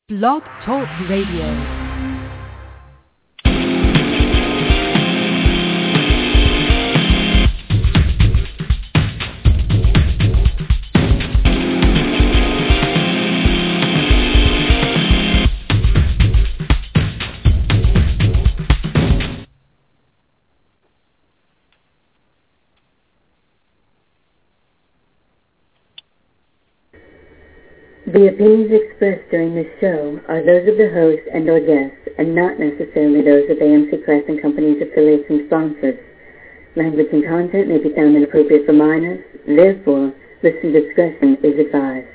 Blog Talk Radio. The opinions expressed during this show are those of the host and or guests, and not necessarily those of AMC Press and Company's affiliates and sponsors. Language and content may be found inappropriate for minors. Therefore, listener discretion is advised.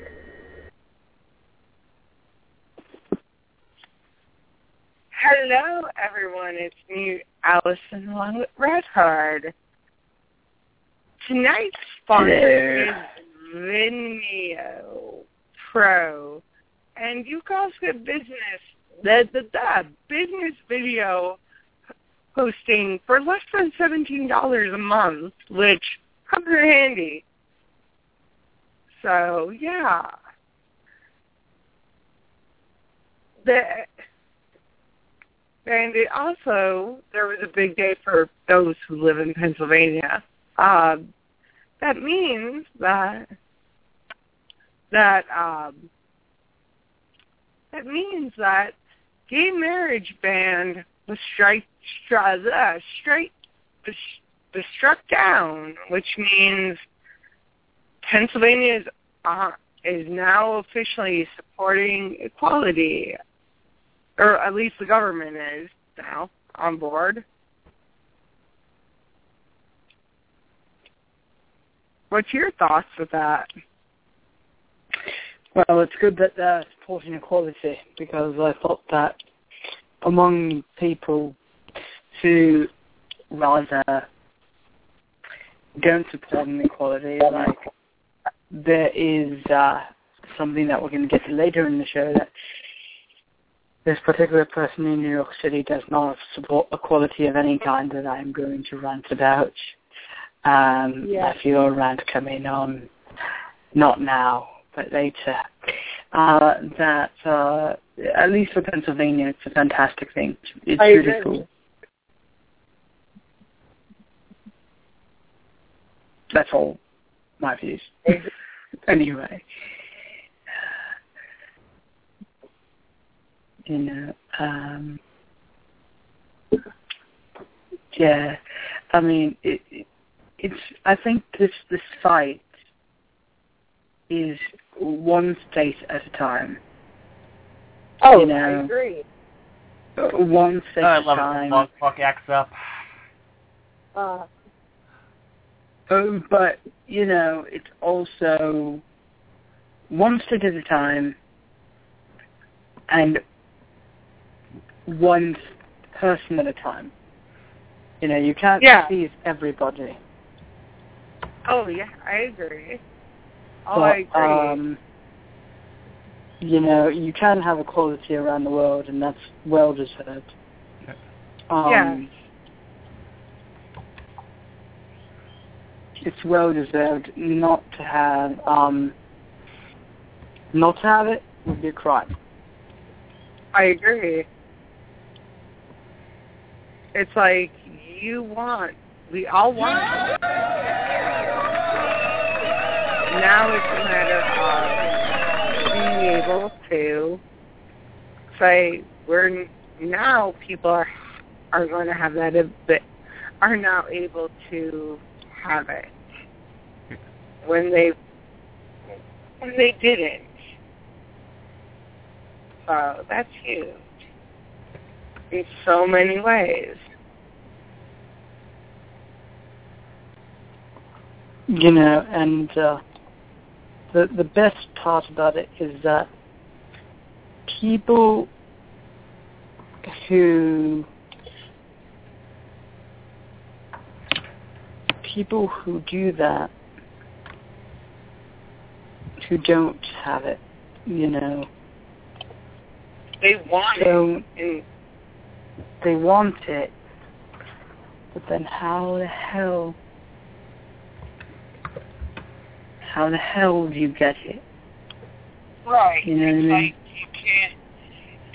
Hello, everyone. It's me, Allison, along with Redhard. Tonight's sponsor is Vimeo Pro, and you can also get the business video hosting for less than $17 a month, which comes in handy. So yeah, and it also, there was a big day for those who live in Pennsylvania. That means that gay marriage ban was struck down, which means Pennsylvania is now officially supporting equality, or at least the government is now on board. What's your thoughts with that? Well, it's good that they're supporting equality, because I thought that among people who rather don't support inequality, like, there is something that we're going to get to later in the show, that this particular person in New York City does not support equality of any kind that I'm going to rant about. I feel a rant coming on, not now, but later. That, at least for Pennsylvania, it's a fantastic thing. It's really cool. That's all my views. Anyway. Yeah, I mean, it's. I think this fight is one state at a time. Oh, I agree. One state at a time. I love it. Fuck acts up. But it's also one state at a time, and one person at a time. You can't please everybody. Oh, yeah, I agree. I agree. You can have equality around the world, and that's well-deserved. It's well-deserved. Not to have it would be a crime. I agree. It's like we all want it. Now it's a matter of being able to say people are going to have that, are now able to have it when they didn't. So that's huge in so many ways. And the best part about it is that people who do that, who don't have it, they want it. They want it, but then how the hell do you get it? Right. You know what I mean? Like you can't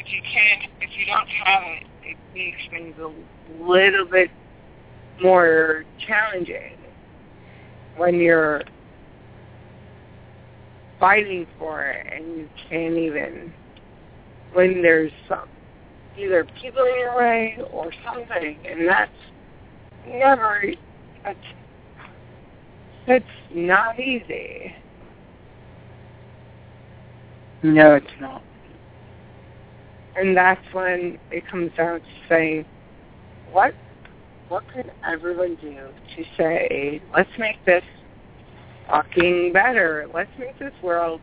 you can't, if you don't have it, it makes things a little bit more challenging when you're fighting for it and you can't even, when there's some, either people in your way or something, and that's never, that's not easy. No, it's not. And that's when it comes down to saying, what could everyone do to say, let's make this fucking better. Let's make this world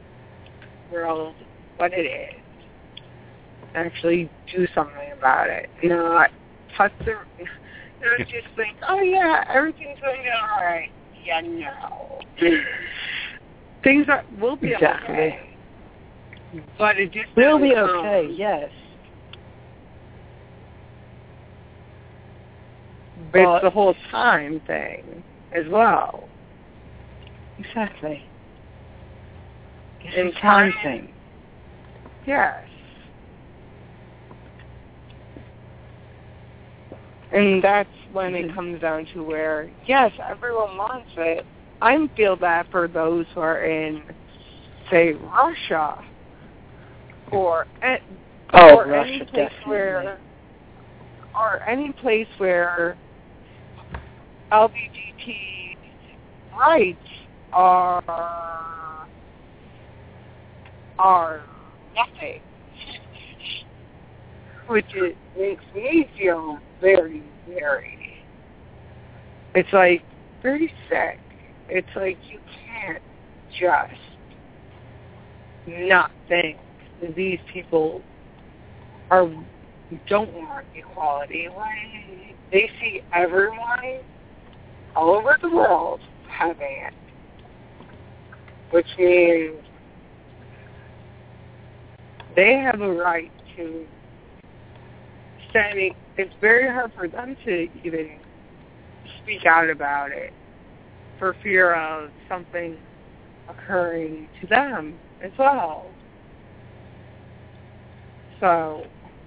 what it is. Actually do something about it. Not just think, oh yeah, everything's going to all right. Yeah, no. Things will be okay. But it just will be okay, yes. But it's the whole time thing as well. Exactly. It's a time thing. Yes. And that's when it comes down to where, yes, everyone wants it. I feel bad for those who are in, say, Russia, or any place where, or any place where LGBT rights are nothing, which makes me feel very, very, it's like very sick. It's like you can't just not think that these people don't want equality when they see everyone all over the world having it, which means they have a right to standing. It's very hard for them to even speak out about it for fear of something occurring to them as well. So,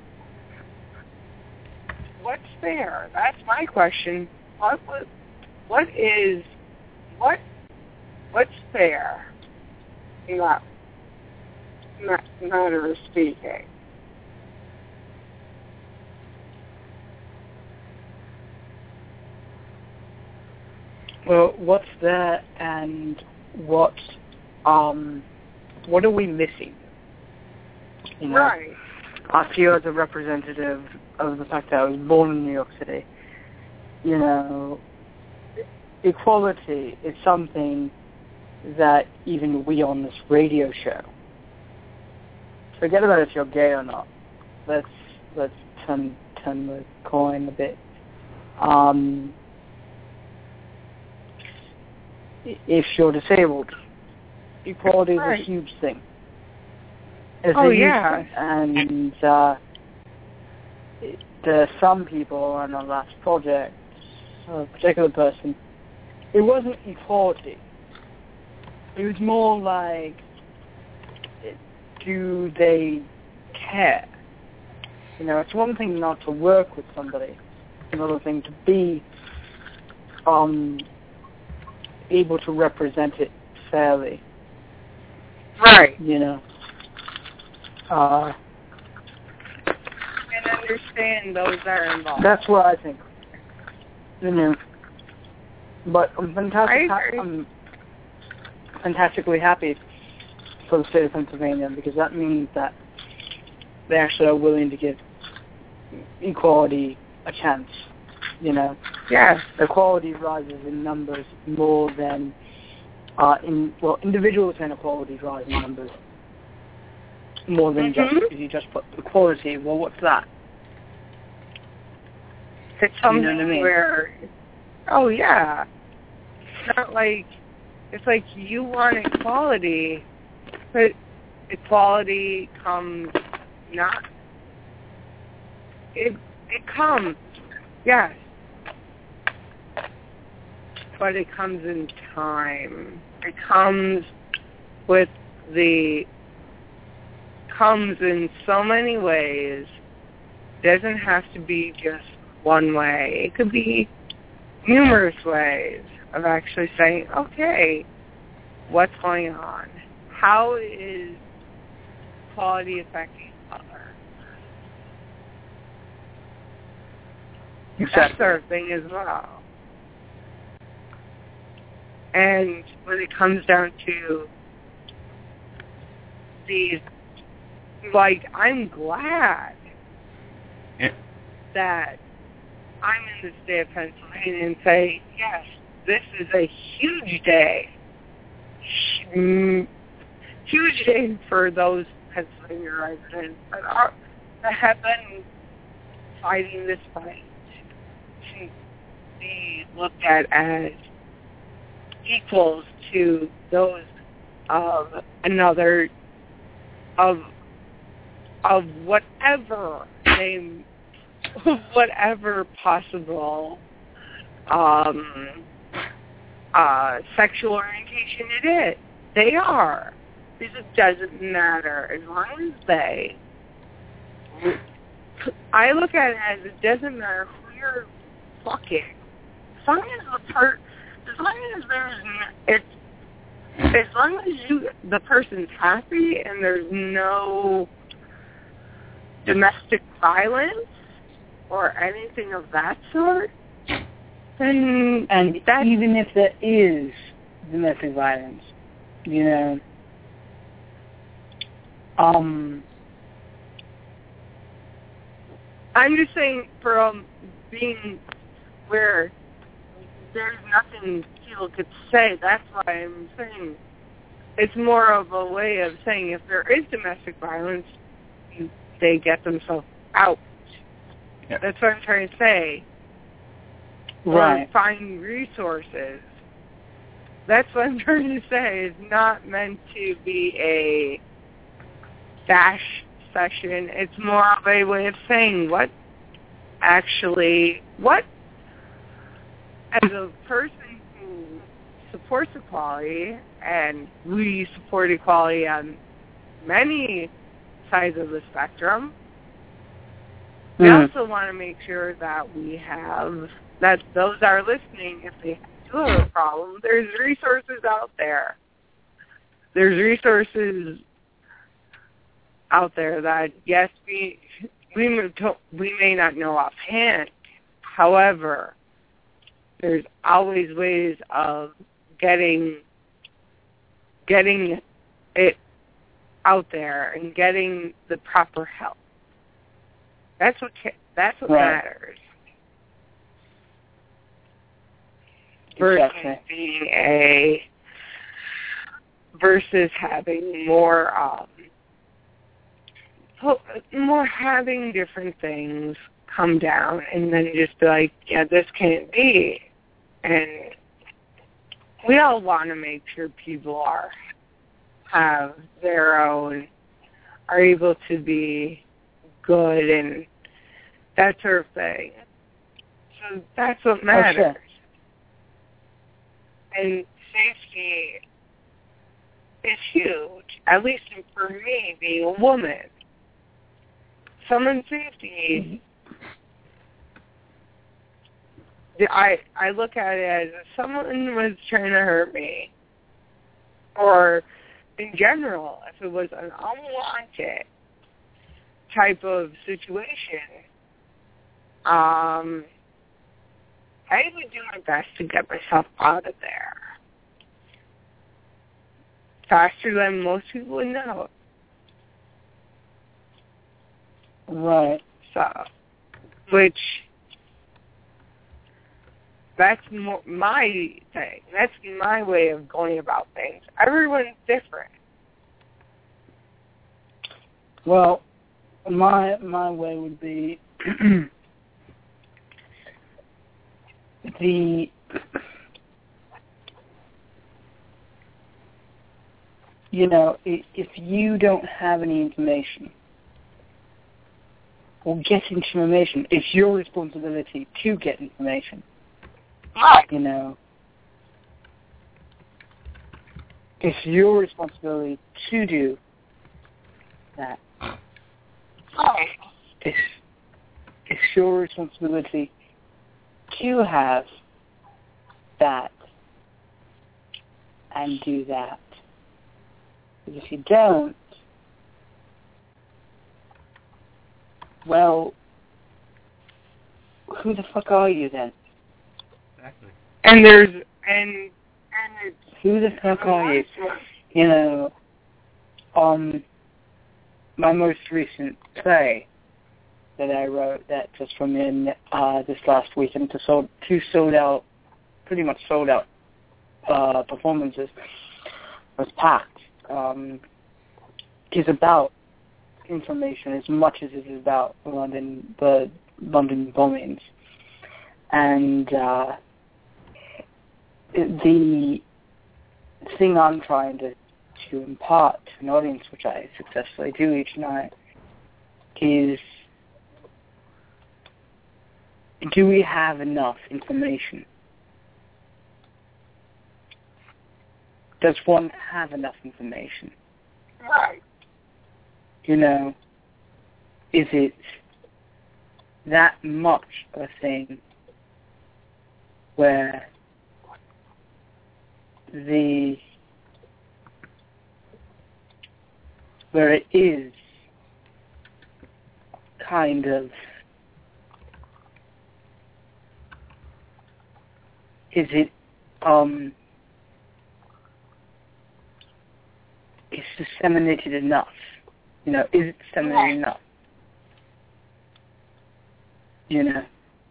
what's fair? That's my question. What's fair in that matter of speaking? Well, what's there, and what are we missing? You know, right. I feel as a representative of the fact that I was born in New York City, you know, equality is something that even we on this radio show, forget about if you're gay or not. Let's turn the coin a bit. If you're disabled, equality is a huge thing. It's a huge thing. And there are some people on our last project, a particular person, it wasn't equality. It was more like, do they care? You know, it's one thing not to work with somebody. It's another thing to be able to represent it fairly. Right. You know. And understand those that are involved. That's what I think. You know. But I'm fantastically happy for the state of Pennsylvania, because that means that they actually are willing to give equality a chance. You know, yes, equality rises in numbers more than individuals and equality rise in numbers more than just because you just put equality. Well, what's that? It's something, you know what I mean? Where, oh yeah, it's not like, it's like you want equality, but equality comes not. It comes, yes. But it comes in time. It comes with the comes in so many ways. It doesn't have to be just one way. It could be numerous ways of actually saying, okay, what's going on? How is quality affecting others? Exactly. That's our thing as well. And when it comes down to these, like, I'm glad that I'm in the state of Pennsylvania and say, yes, this is a huge day. Huge day for those Pennsylvania residents that have been fighting this fight to be looked at as equals to those of another, of whatever possible sexual orientation it is. They are. Because it doesn't matter. As long as I look at it as it doesn't matter who you're fucking. As long as the person's happy and there's no domestic violence or anything of that sort, then and even if there is domestic violence, you know, I'm just saying from being where there's nothing people could say, that's why I'm saying it's more of a way of saying if there is domestic violence, they get themselves out. Yeah. That's what I'm trying to say. right. Or find resources. That's what I'm trying to say. It's not meant to be a bash session. It's more of a way of saying what, as a person who supports equality, and we support equality on many sides of the spectrum, we also want to make sure that that those are listening, if they do have a problem, there's resources out there. There's resources out there that, yes, we may not know offhand. However, there's always ways of getting it out there and getting the proper help. That's what right. matters. Versus Exactly. versus having more having different things come down and then just be like, yeah, this can't be. And we all want to make sure people have their own, are able to be good and that sort of thing. So that's what matters. Oh, sure. And safety is huge, at least for me, being a woman. Someone's safety, I look at it as if someone was trying to hurt me, or in general, if it was an unwanted type of situation, I would do my best to get myself out of there faster than most people would know. Right. So, which, that's my thing. That's my way of going about things. Everyone's different. Well, my way would be if you don't have any information or get information, it's your responsibility to get information. Right. It's your responsibility to do that. It's your responsibility to have that and do that. Because if you don't, well, who the fuck are you then? Exactly. And it's Who the fuck are you? You know, my most recent play that I wrote that just from in this last weekend to pretty much sold out performances was packed. Is about information as much as it is about the London bombings, and the thing I'm trying to impart to an audience, which I successfully do each night, is: do we have enough information? Does one have enough information? right. You know, is it that much of a thing where it is kind of, is it it's disseminated enough? You know, is it disseminated enough? You know,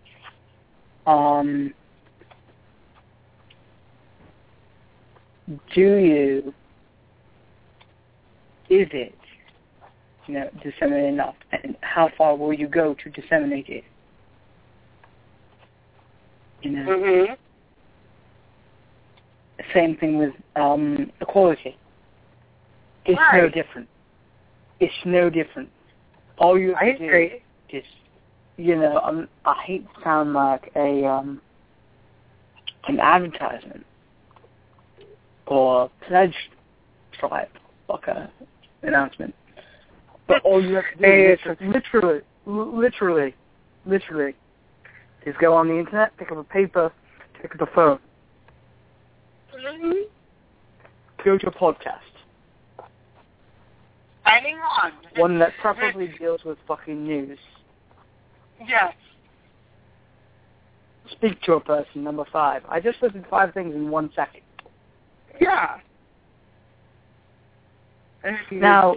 is it, you know, disseminated enough? And how far will you go to disseminate it? You know? Mm-hmm. Same thing with equality. It's no different. It's no different. All you have to do is, you know, I hate to sound like an advertisement or pledge type announcement, but all you have to do is literally is go on the internet, pick up a paper, pick up a phone, go to a podcast. Anyone. One that preferably deals with fucking news. Yes. Speak to a person, number 5. I just listed 5 things in 1 second. Yeah. Now,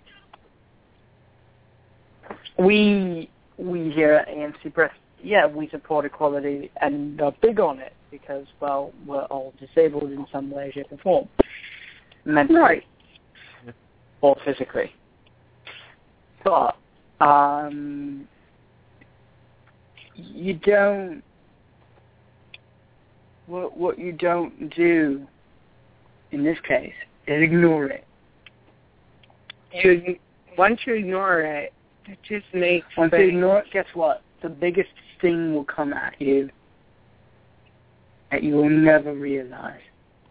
we here at AMC Press, yeah, we support equality and are big on it because, well, we're all disabled in some way, shape, or form. Mentally. Right. Or physically. But, you don't, what you don't do in this case is ignore it. Once you ignore it, it just makes Once you ignore it, guess what? The biggest sting will come at you that you will never realize.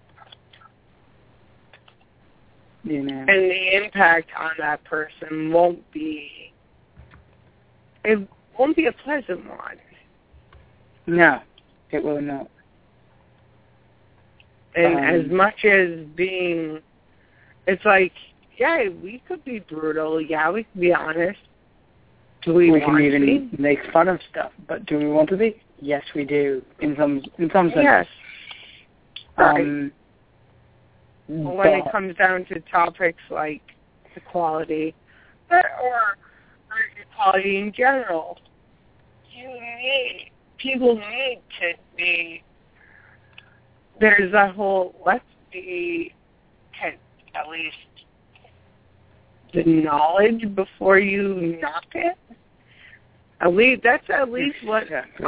You know. And the impact on that person won't be a pleasant one. No, it will not. And as much as being, it's like, yeah, we could be brutal. Yeah, we can be honest. Do we want can even to be? make fun of stuff, but do we want to be? Yes, we do. In some sense. Yes. Right. When it comes down to topics like equality or equality in general, people need to be. There's that whole at least the knowledge before you knock it. That's at least what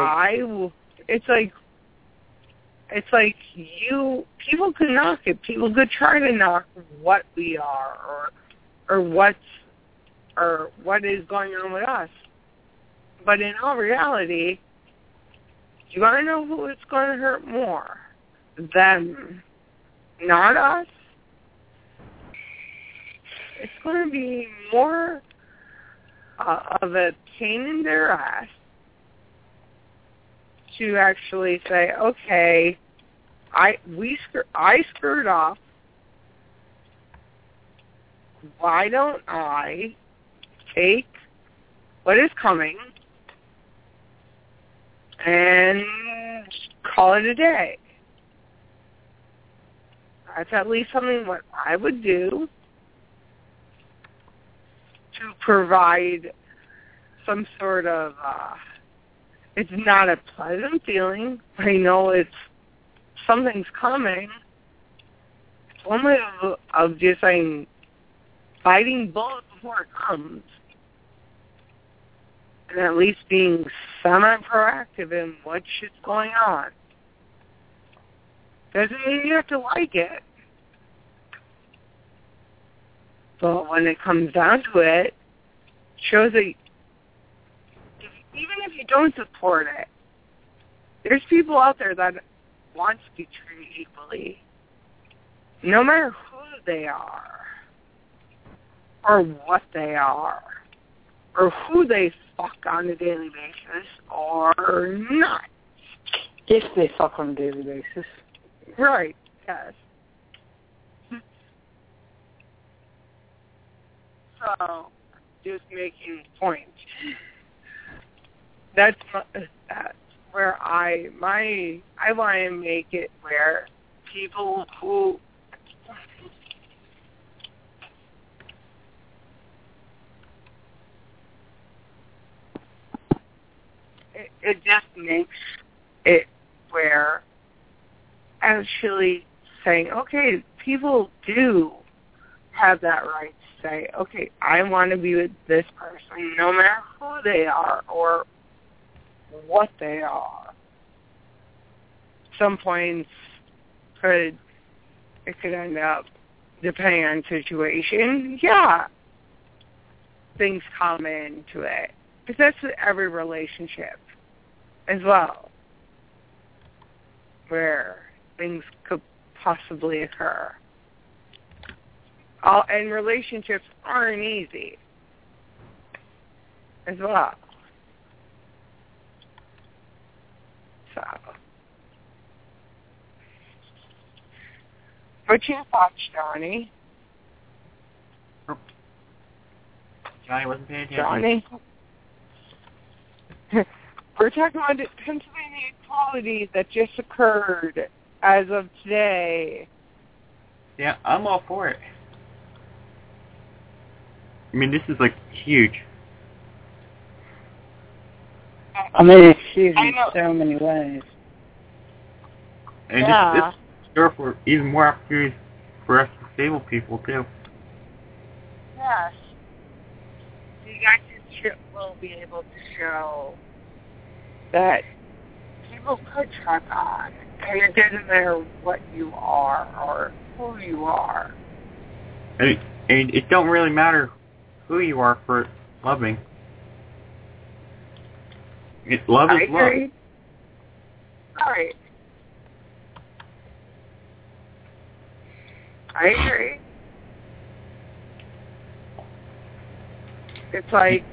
people could knock it. People could try to knock what we are or what is going on with us. But in all reality, you want to know who it's going to hurt more? Them, not us. It's going to be more of a pain in their ass to actually say, okay, I screwed off. Why don't I take what is coming and call it a day? That's at least something what I would do to provide some sort of, it's not a pleasant feeling. I know something's coming. It's one way of just saying, biting bullets before it comes. And at least being semi-proactive in what shit's going on. Doesn't mean you have to like it. But when it comes down to it, shows that even if you don't support it, there's people out there that want to be treated equally, no matter who they are, or what they are, or who they fuck on a daily basis, or not. If they fuck on a daily basis. Right, yes. So, just making points. That's where I want to make it where people who it just makes it where actually saying, okay, people do have that right to say, okay, I want to be with this person no matter who they are or what they are. Some points it could end up, depending on situation, yeah, things come into it. Because that's every relationship as well, where things could possibly occur. And relationships aren't easy as well. So, what's your thoughts, Johnny? Johnny wasn't paying attention. Johnny? We're talking about the Pennsylvania equality that just occurred as of today. Yeah, I'm all for it. I mean, this is, like, huge. I mean, it's huge in so many ways. And this sure for even more opportunities for us disabled people, too. Yes. You guys will be able to show that people could truck on, and it doesn't matter what you are or who you are. And it don't really matter who you are for loving. Love is love. Right. I agree. It's like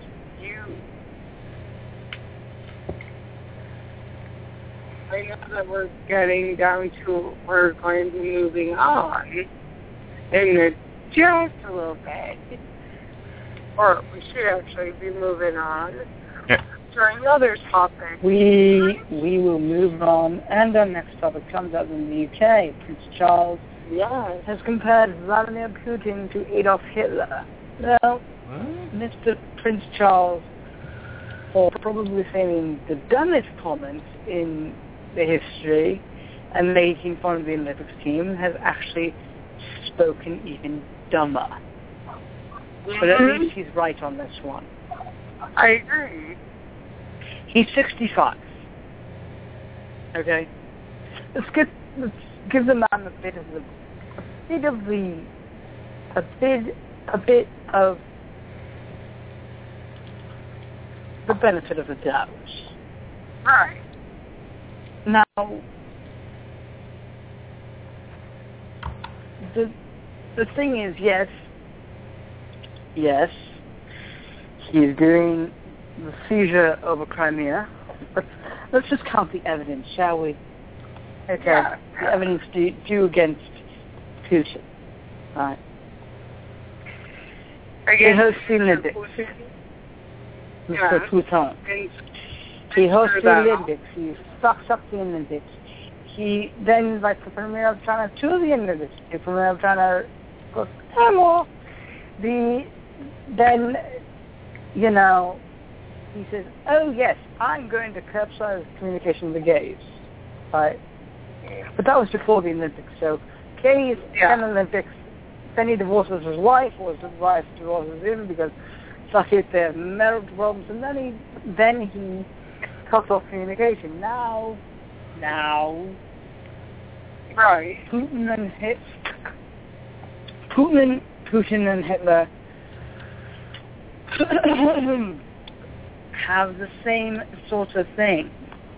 I know that we're getting down to, we're going to be moving on in just a little bit. Or we should actually be moving on to another topic. We will move on, and our next topic comes out in the UK. Prince Charles has compared Vladimir Putin to Adolf Hitler. Now, Mr. Prince Charles, for probably saying the dumbest comments in the history and making fun of the Olympics team, has actually spoken even dumber. But at least he's right on this one. I agree. He's 65. Okay? Let's give the man a bit of the benefit of the doubt. Right. Now, the thing is, yes, He's doing the seizure over Crimea. Let's just count the evidence, shall we? Okay. Yeah. The evidence due against Putin. Right. He hosts the Olympics. Mr. Putin. He hosts the Olympics. He fucks up the Olympics. He then invites the Premier of China to the Olympics. The Premier of China goes, hello. Then, you know, he says, oh yes, I'm going to capsize communication with the gays. Right? But that was before the Olympics. So, gays and Olympics. Then he divorces his wife, or his wife divorces him because fuck it, they have marital problems, and then he cuts off communication. Now, right. Putin and Hitler have the same sort of thing.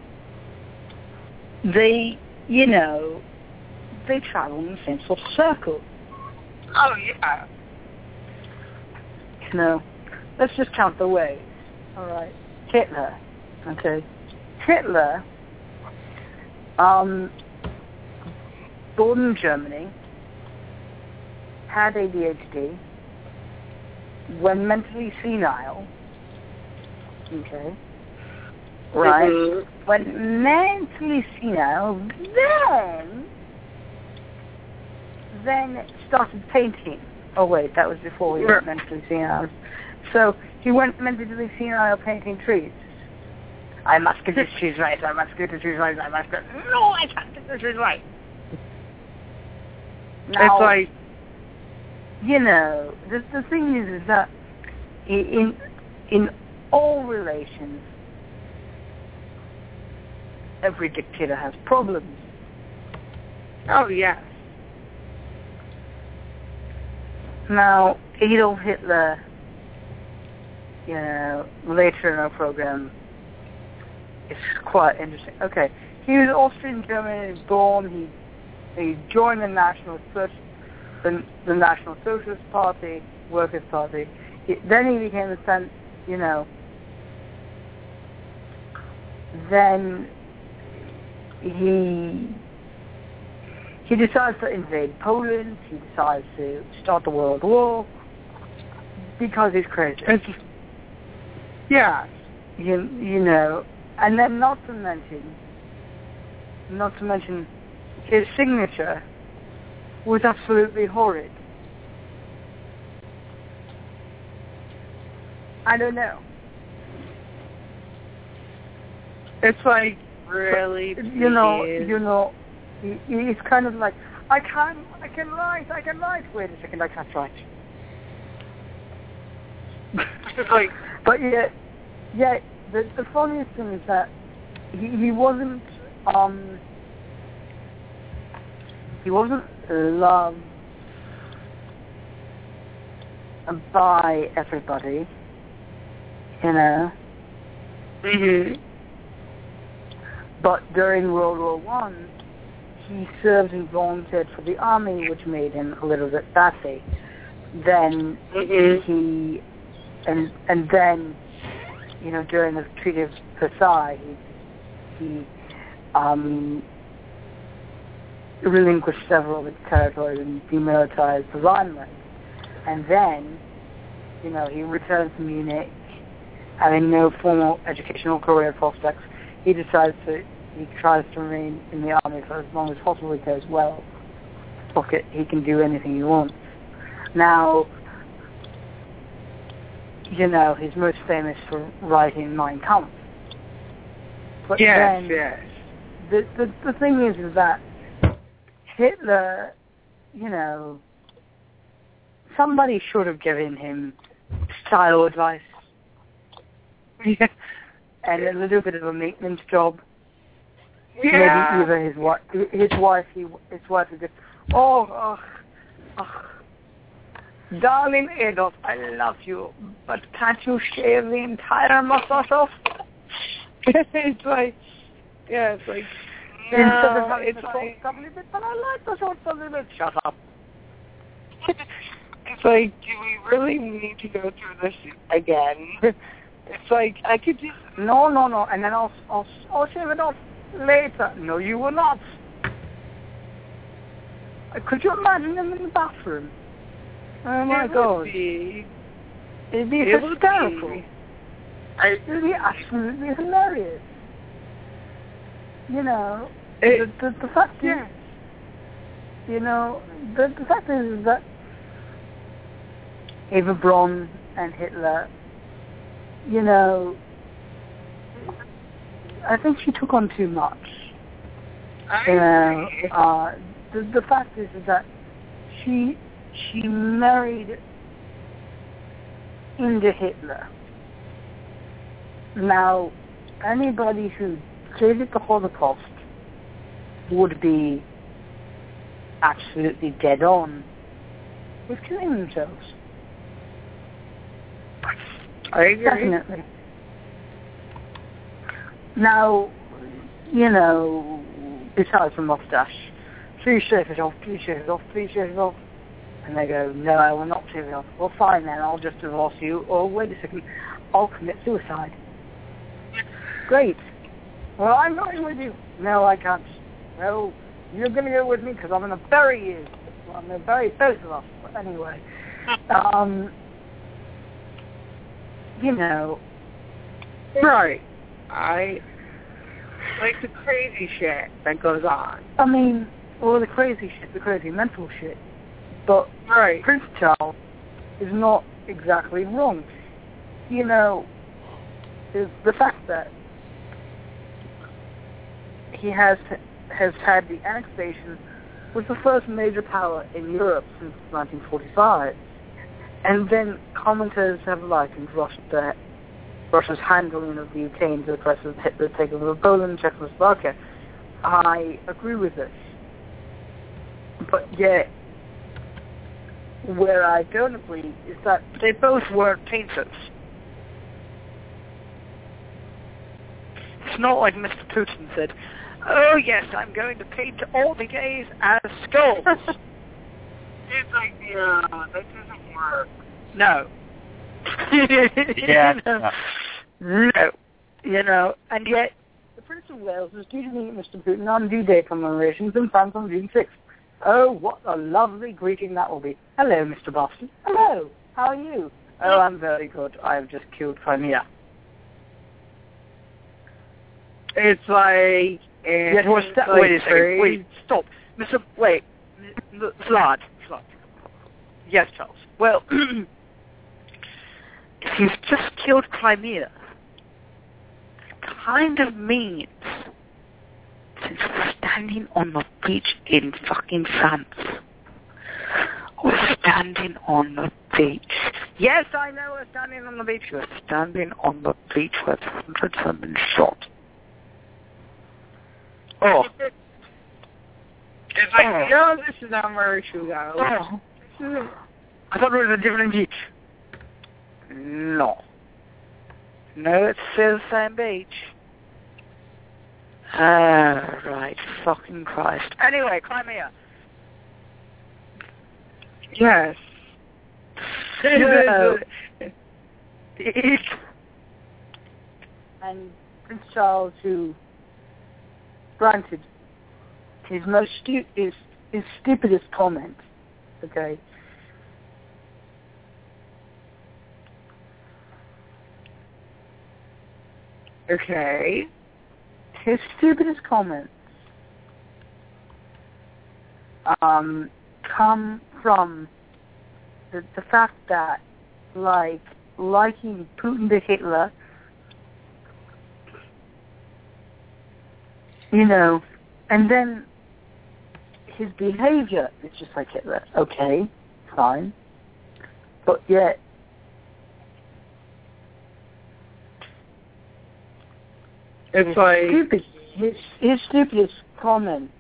They, you know, they travel in the same sort of circle. Oh, yeah. You know, let's just count the ways. All right. Hitler. Okay. Hitler, born in Germany, had ADHD, went mentally senile. Okay. Right. Mm-hmm. Went mentally senile, then started painting. Oh wait, that was before he went mentally senile. So he went mentally senile painting trees. I must get this trees right. I must get the trees right. No, I can't get the trees right. Now, it's like, you know, the thing is that in all relations, every dictator has problems. oh, yes. Now, Adolf Hitler, you know, later in our program, is quite interesting. Okay, he was Austrian-German, born, he joined the National Socialist Party, Workers' Party. Then he became then he decides to invade Poland. He decides to start the World War because he's crazy. Yeah. You know, and then not to mention his signature was absolutely horrid. I don't know. It's like, really, you know, it's kind of like, I can write. Wait a second, I can't write. It's like, but yeah, the funniest thing is that he wasn't loved by everybody, you know. mhm. But during World War I, he served and volunteered for the army, which made him a little bit batty. Then he, and then, you know, during the Treaty of Versailles, he relinquished several of its territories and demilitarized the Rhineland. And then, you know, he returns to Munich, having no formal educational career prospects. He tries to remain in the army for as long as possible because, well, fuck it, he can do anything he wants. Now, you know, he's most famous for writing Mein Kampf. But yes. The thing is that Hitler, you know, somebody should have given him style advice. Yeah. And a little bit of a maintenance job. Yeah. Maybe either his wife would just, darling Adolf, I love you, but can't you shave the entire mustache off? It's like, yeah, it's like, Instead of having it's the like, short stubbly bit, but I like the short stubbly bit. Shut up. it's It's like, do we really need to go through this again? It's like, I could just... No, and then I'll shave it off later. No, you will not. Could you imagine them in the bathroom? Oh my God. It'd be hysterical. It'd be absolutely hilarious. You know, the fact is, you know, the fact is that Eva Braun and Hitler, you know, I think she took on too much. The fact is that she married into Hitler. Now, anybody who created the Holocaust would be absolutely dead on with killing themselves. I agree. Definitely. Now, you know, besides the mustache, please shave it off, please shave it off, please shave it off. And they go, no, I will not shave it off. Well, fine then, I'll just divorce you. Or wait a second, I'll commit suicide. Great. Well, I'm going with you. No, I can't. No, you're going to go with me because I'm going to bury you. Well, I'm going to bury both of us. But anyway, you know. Right. I like the crazy shit that goes on. I mean, all the crazy shit, the crazy mental shit. But right. Prince Charles is not exactly wrong. You know, the fact that he has had the annexation was the first major power in Europe since 1945. And then commentators have likened Russia's handling of the Ukraine to the press of Hitler taking over Poland, Czechoslovakia. I agree with this. But yet, where I don't agree is that they both weren't painters. It's not like Mr. Putin said, oh yes, I'm going to paint all the gays as skulls. It's like, yeah, that doesn't work. No. Yeah. No. You know, and yet the Prince of Wales is due to meet Mr. Putin on D-Day commemorations in France on June 6th. Oh, what a lovely greeting that will be. Hello, Mr. Boston. Hello. How are you? Oh, I'm very good. I have just killed Crimea. It's like... Wait a second. Wait, stop. Wait. Vlad. Yes, Charles. Well, if you've just killed Crimea, it kind of means, since we're standing on the beach in fucking France, we're standing on the beach. Yes, I know we're standing on the beach. We're standing on the beach where hundreds have been shot. Oh. It's like, no, this is not Mauritius. Oh. I thought it was a different beach. No. No, it's still the same beach. Right. Fucking Christ. Anyway, Crimea. Yes. And Prince Charles, who granted his stupidest comment, okay. Okay. His stupidest comments come from the fact that, like, liking Putin to Hitler, you know, and then his behavior is just like Hitler. Okay, fine. But yet, it's like... His stupidest comment,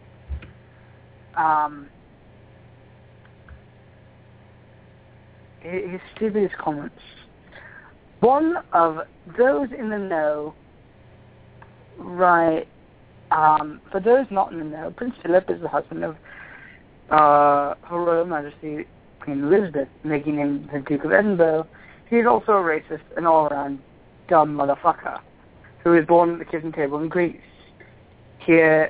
his stupidest comments. One of those in the know, right, for those not in the know, Prince Philip is the husband of Her Royal Majesty Queen Elizabeth, making him the Duke of Edinburgh, he is also a racist and all-around dumb motherfucker who was born at the kitchen table in Greece. Here,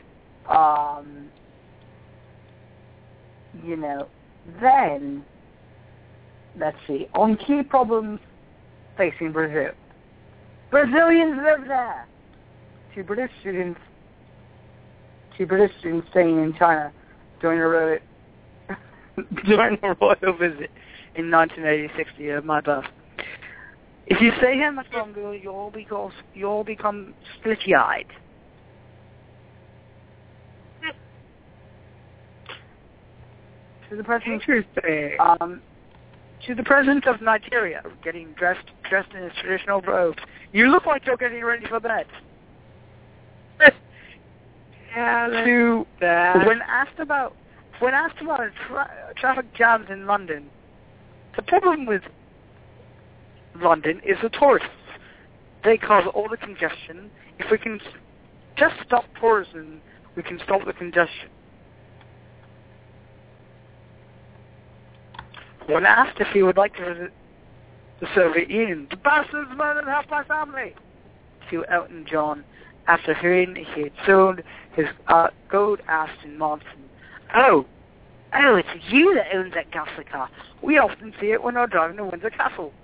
then, let's see, on key problems facing Brazil. Brazilians live there! Two British students staying in China during a royal visit in 1986, the year of my birth. If you stay here much longer, you'll become splitty-eyed. To the president of Nigeria, getting dressed in his traditional robes. You look like you're getting ready for bed. When asked about traffic jams in London, the problem with London is the tourists. They cause all the congestion. If we can just stop tourism, we can stop the congestion. When asked if he would like to visit the Soviet Union, the bastards murdered half my family, to Elton John, after hearing he had sold his gold Aston Martin. Oh, it's you that owns that castle car. We often see it when we're driving to Windsor Castle.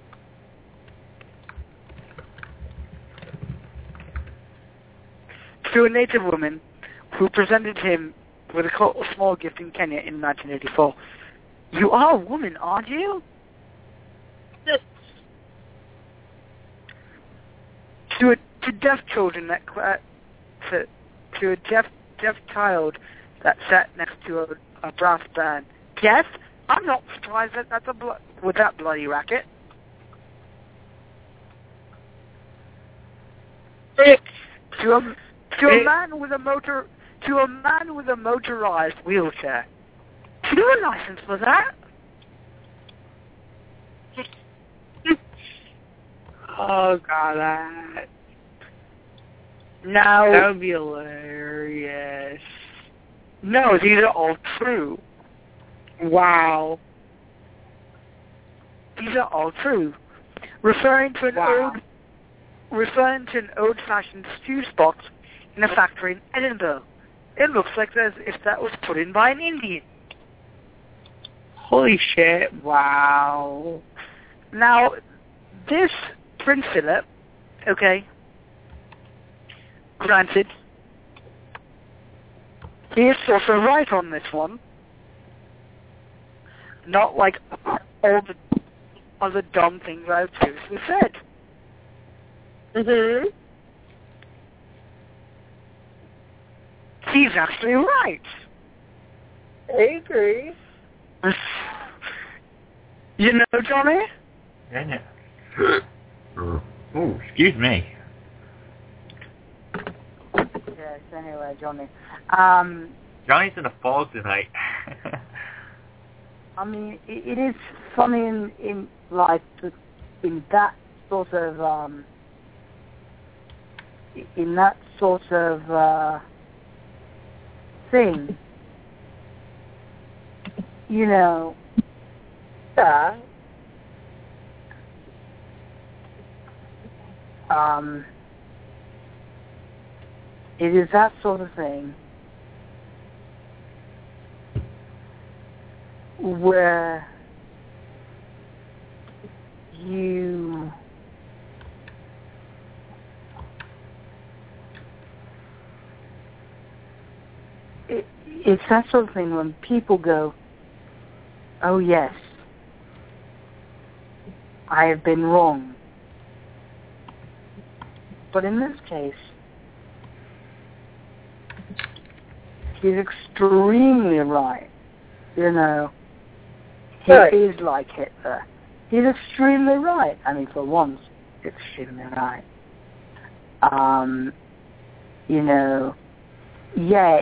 To a native woman who presented him with a small gift in Kenya in 1984. You are a woman, aren't you? To deaf children to a deaf child that sat next to a brass band. Deaf? I'm not surprised that's with that bloody racket. To a man with a motorized wheelchair. Do you have a license for that? Oh, God, that would be hilarious. No, these are all true. Wow. These are all true. Referring to an old-fashioned stew spot in a factory in Edinburgh. It looks like as if that was put in by an Indian. Holy shit, wow. Now, this Prince Philip, okay, granted, he is also right on this one. Not like all the other dumb things I've previously said. Mm-hmm. He's actually right. I agree. You know, Johnny? Yeah. Oh, excuse me. Yes, anyway, Johnny. Johnny's in the falls tonight. I mean, it is funny in like in that sort of thing. You know. Yeah. It is that sort of thing where it's that sort of thing when people go, oh yes, I have been wrong. But in this case, he's extremely right. You know, he is like Hitler. He's extremely right. I mean, for once, extremely right. You know, yet,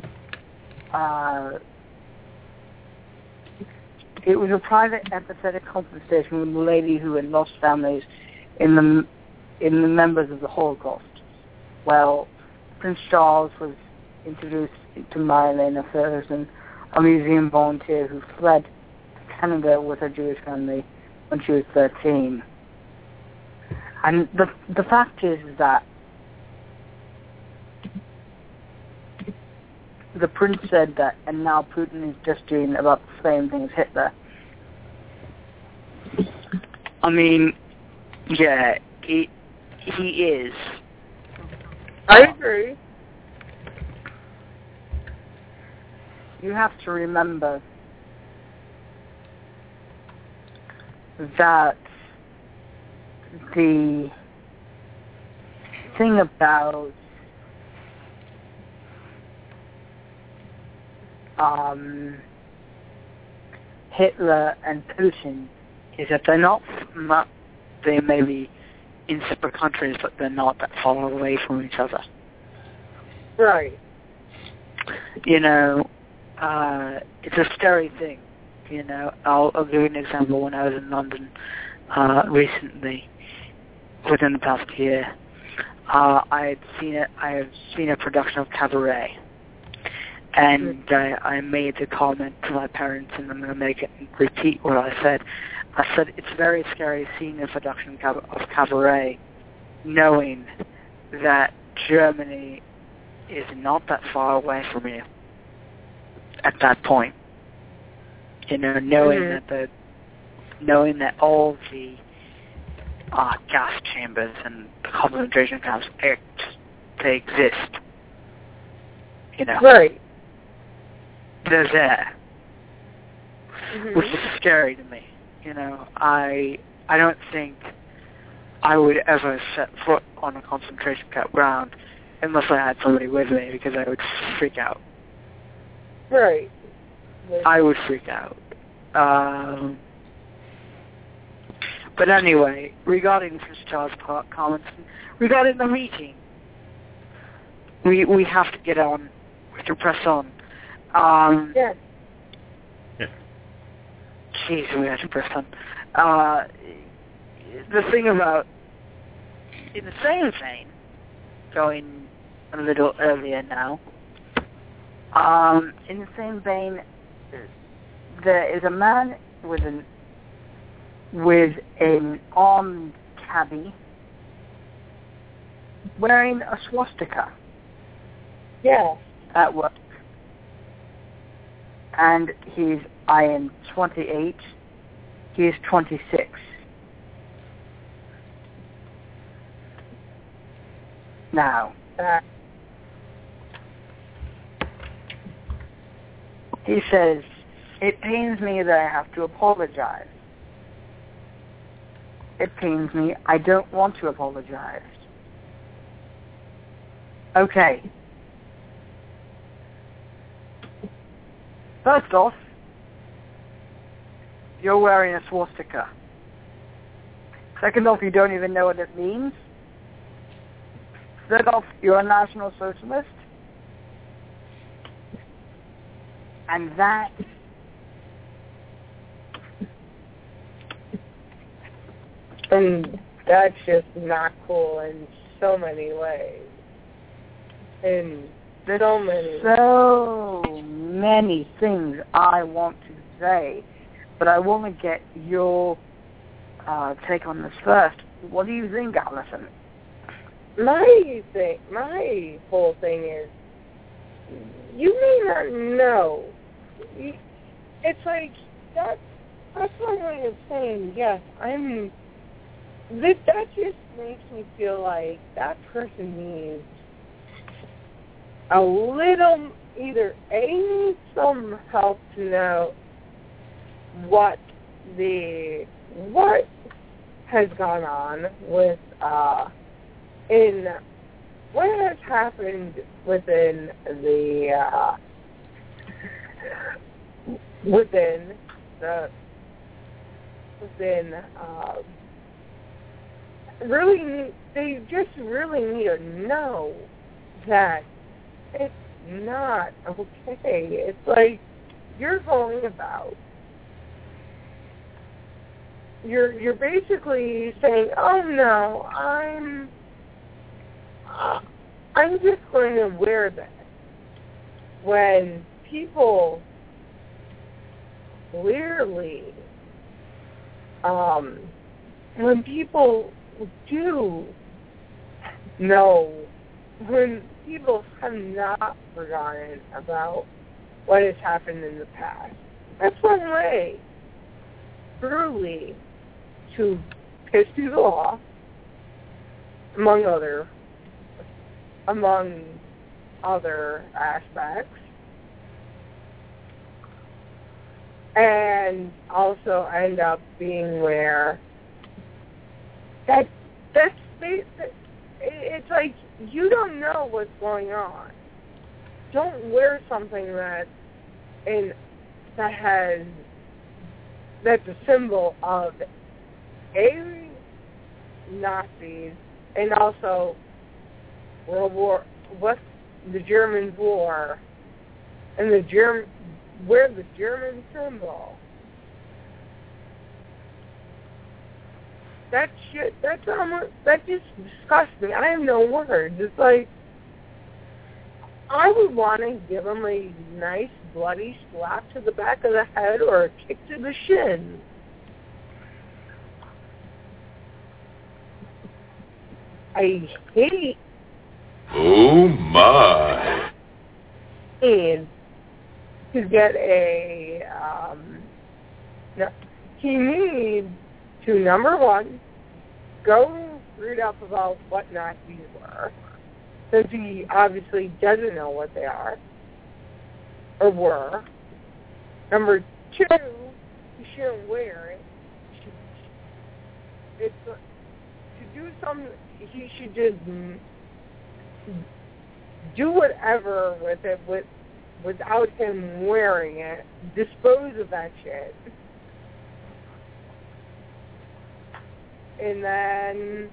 it was a private, empathetic conversation with a lady who had lost families in the members of the Holocaust. Well, Prince Charles was introduced to Marilyn Ferguson, a museum volunteer who fled Canada with her Jewish family when she was 13. And the fact is that the prince said that, and now Putin is just doing about the same thing as Hitler. I mean, yeah, he is. I agree. You have to remember that the thing about Hitler and Putin is that they're not, they may be in separate countries, but they're not that far away from each other. Right. You know, it's a scary thing. You know, I'll give you an example. When I was in London recently, within the past year, I had seen a production of Cabaret, and I made the comment to my parents, and I'm going to make it repeat what I said. I said it's very scary seeing a production of Cabaret, knowing that Germany is not that far away from you at that point. You know, knowing that all the gas chambers and the concentration camps they exist. You know, right? They're there, which is scary to me. You know, I don't think I would ever set foot on a concentration camp ground unless I had somebody with me, because I would freak out. Right. I would freak out. But anyway, regarding Prince Charles' comments, regarding the meeting, we have to get on. We have to press on. Yes. Jeez, we have to press on. The thing about, in the same vein, going a little earlier now, in the same vein, there is a man with an armed cabbie wearing a swastika. Yeah. At work. And I am 28. He is 26. Now, he says, it pains me that I have to apologize. It pains me. I don't want to apologize. Okay. First off, you're wearing a swastika. Second off, you don't even know what it means. Third off, you're a National Socialist. And that's just not cool in so many ways. In so many things I want to say, but I want to get your take on this first. What do you think, Allison? My whole thing is, you may not know. It's like that's one way of saying yes. That just makes me feel like that person needs a little, either needs some help to know what has gone on with what has happened within they just really need to know that it's not okay. It's like you're going about, you're basically saying, oh no, I'm just going to wear that. When people clearly, when people do know, when people have not forgotten about what has happened in the past, that's one way, truly, to piss people off, among other aspects, and also end up being where it's like you don't know what's going on. Don't wear something that's a symbol of Nazis and also the Germans' war, and wear the German symbol. That just disgusts me. I have no words. It's like, I would want to give them a nice bloody slap to the back of the head or a kick to the shin. I hate. Oh my! To get he needs to, number one, go read up about what Nazis were, since he obviously doesn't know what they are or were. Number two, he shouldn't wear it. He should just do whatever with it without him wearing it. Dispose of that shit. And then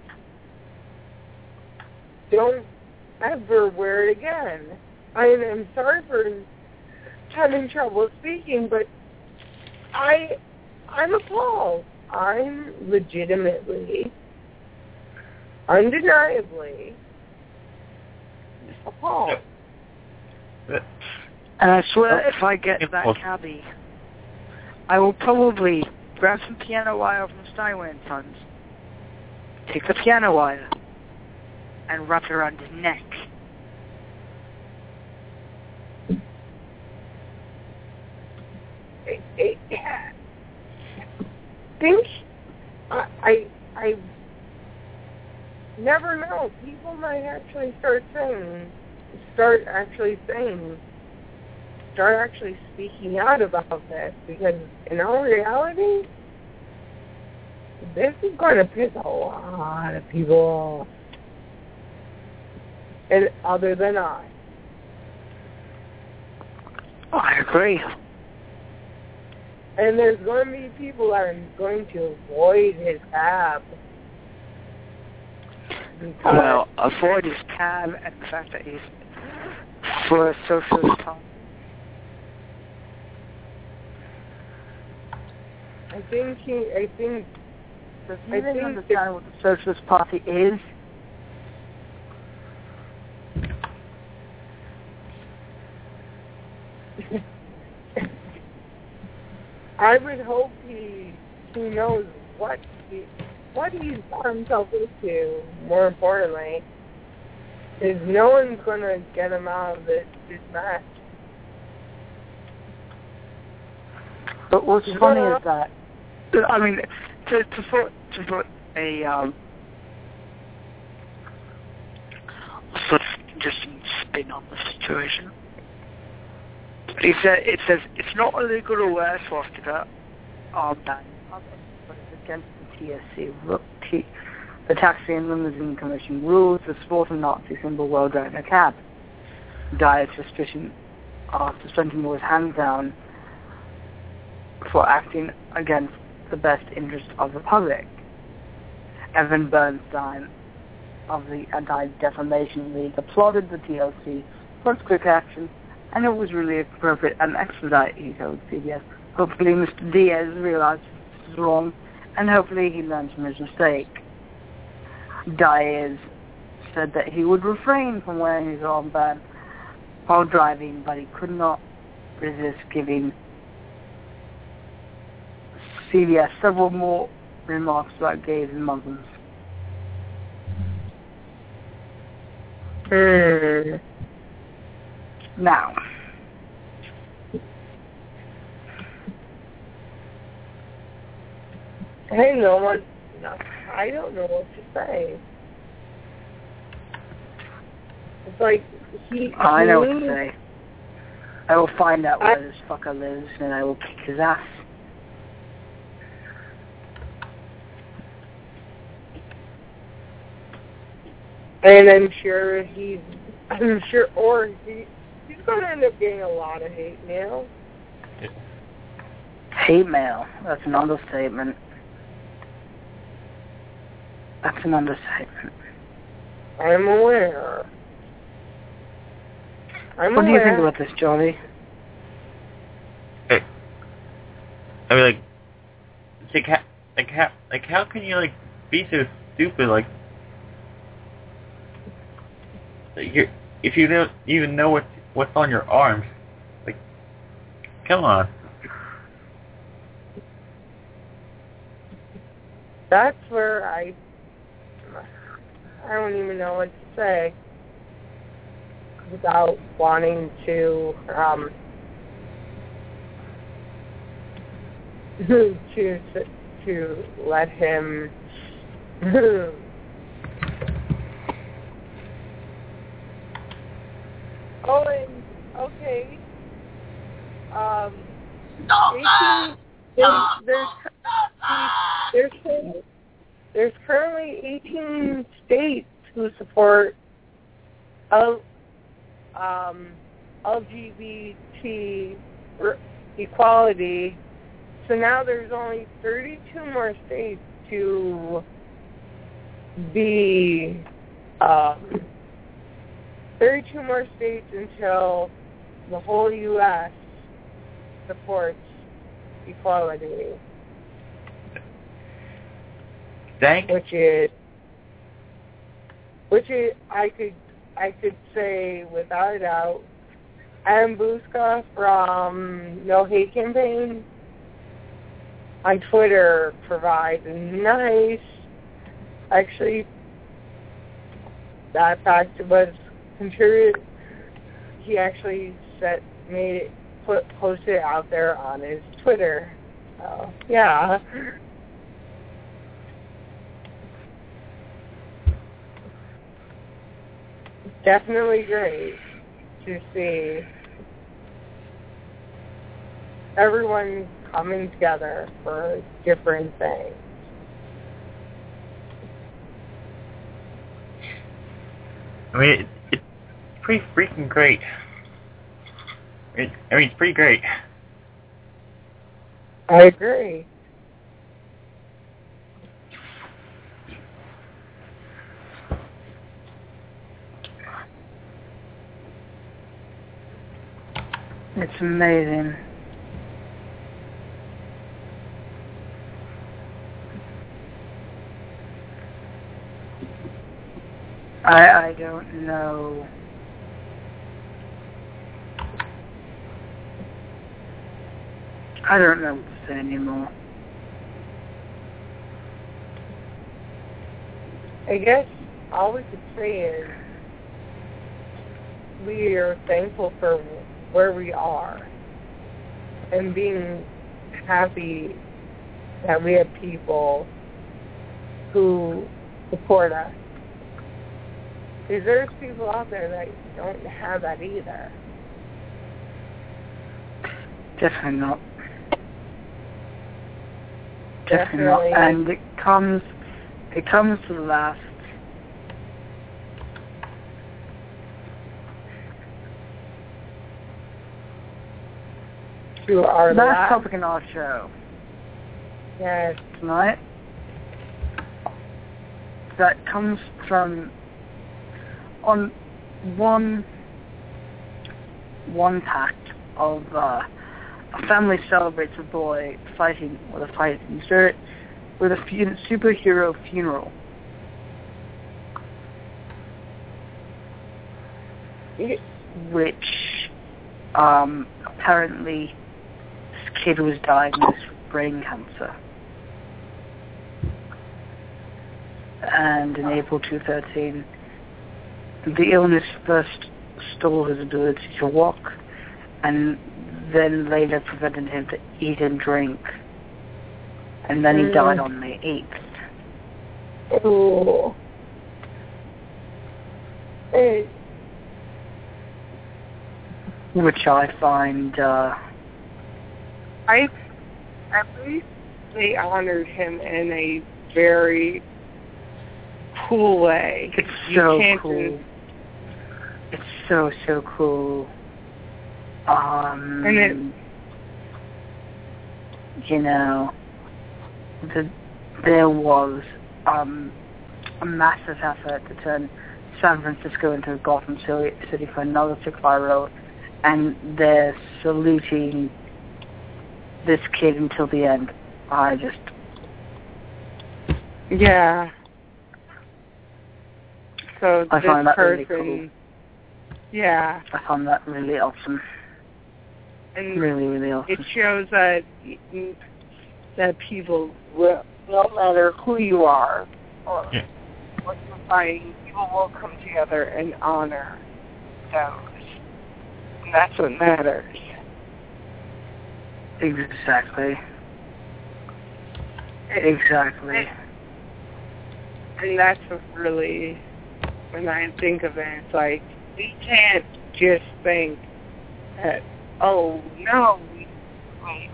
don't ever wear it again. I'm sorry for having trouble speaking, but I'm appalled. I'm legitimately, undeniably appalled. And I swear, if I get that cabbie, I will probably grab some piano wire from Steinway & Sons, take the piano wire, and wrap it around his neck. I never know. People might actually start speaking out about this, because in all reality, this is going to piss a lot of people off, and other than I agree. And there's going to be people that are going to avoid his cab. Well, avoid his cab and the fact that he's for a socialist party. I think does he really understand what the Socialist Party is? I would hope he knows what he's got himself into. More importantly, is no one's going to get him out of this match. But what's funny is that, I mean, to put a sort of interesting spin on the situation. It says it's not illegal to wear a swastika armband, but it's against the TSC, the Taxi and Limousine Commission rules to sport a Nazi symbol while driving a cab. Dyer's suspicion of suspending was hands down for acting against the best interest of the public. Evan Bernstein of the Anti-Defamation League applauded the TLC for its quick action, and it was really appropriate and expedite, he told CBS. Hopefully Mr. Diaz realized this was wrong, and hopefully he learned from his mistake. Diaz said that he would refrain from wearing his armband while driving, but he could not resist giving CBS, several more remarks about gays and Muslims. Now, I don't know what to say. It's like I know what to say. I will find out where this fucker lives, and I will kick his ass. And I'm sure he's going to end up getting a lot of hate mail. Hate mail? That's an understatement. That's an understatement. I'm aware. What do you think about this, Johnny? I mean, how can you be so stupid? If you don't even know what's on your arms, come on. That's where I don't even know what to say without wanting to to let him okay. There's currently 18 states who support LGBT equality. So now there's only 32 more states to be 32 more states until the whole U.S. supports equality. Which is I could say without a doubt, Adam Buska from No Hate Campaign on Twitter provides a nice, actually, that fact was contributed. He actually posted it out there on his Twitter. So, yeah. Definitely great to see everyone coming together for different things. I mean, it's pretty freaking great. It's pretty great. I agree. It's amazing. I don't know. I don't know what to say anymore. I guess all we could say is we are thankful for where we are and being happy that we have people who support us. Because there's people out there that don't have that either. Definitely not. Definitely not. And it comes to the last. To our last topic in our show. Yes. Tonight. That comes from on one tact of a family celebrates a boy fighting with a fighting spirit with a superhero funeral. Which apparently this kid was diagnosed with brain cancer. And in April 2013, the illness first stalled his ability to walk, and then later prevented him to eat and drink. And then he died on May 8th. Oh. Which I find, I believe they honored him in a very cool way. It's so cool. It's so cool. And it, you know, there was a massive effort to turn San Francisco into a Gotham City for another 6-mile road, and they're saluting this kid until the end. Yeah. So I this find that person, really cool. Yeah. I found that really awesome. And really, really awesome. It shows that people, will, no matter who you are or what you're fighting, people will come together and honor those. And that's what matters. Exactly. And that's what really, when I think of it, it's like, we can't just think that, oh, no, like,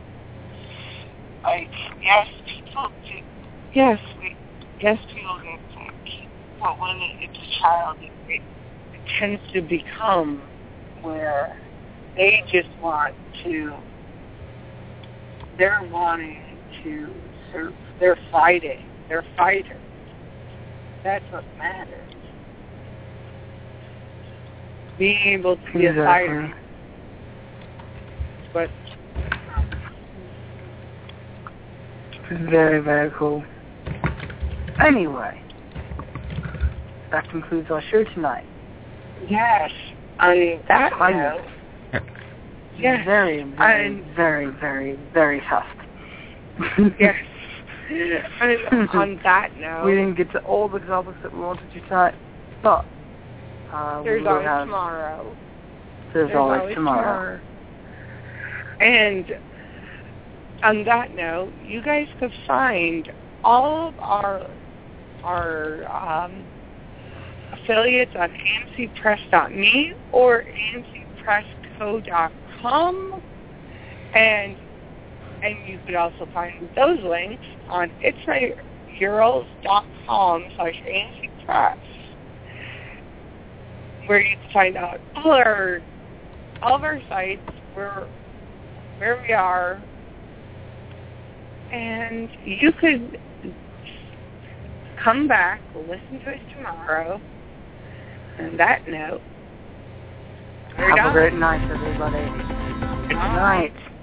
yes, people do, yes, people get sick, but when it's a child, it tends to become where they just want to, they're wanting to serve, they're fighting, they're fighters. That's what matters. Being able to be a fighter. But very, very cool. Anyway, that concludes our show tonight. Yes. On that note, yes. Very, very fast. Yes. And on that note, we didn't get to all the topics that we wanted to tonight, but there's always tomorrow. There's always tomorrow. And on that note, you guys could find all of our affiliates on amcpress.me or amcpressco.com, and you could also find those links on itsmyheroes.com/amcpress, where you can find out all of our sites, where we are, and you could come back, listen to us tomorrow. On that note, have a great night, everybody. Good night.